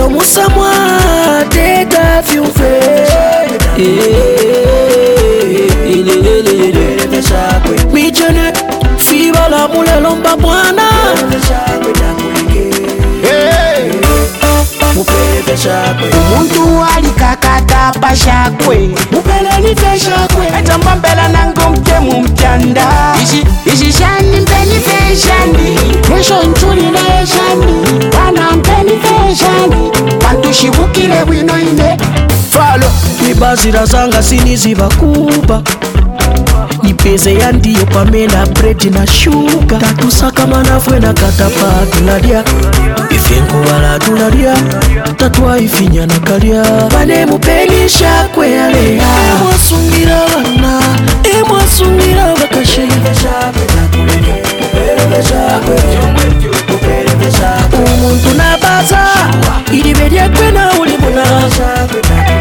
Leo musamwa teta fiumfe Mijene fiba la mule lomba mwana Umuntu alikakata pashakwe Mupeleni feshakwe Etamba mbela nango mtemu mtanda Ishi shani mpeni feshani Nesho ntuli na eshani Wana mpeni feshani Wantu shibukile wino ine Falo Nibazira zanga siniziba kuba Nipeze ya ndiyo pamena bread na sugar Tatusaka manafwe na katapa tunadia Ifenko wala tunadia Tatwa ifinya na kalia Bane mupeni shakwe alea Mwasungira wana Mwasungira wakashe Umuntu nabaza Ilibedia kwena ulimuna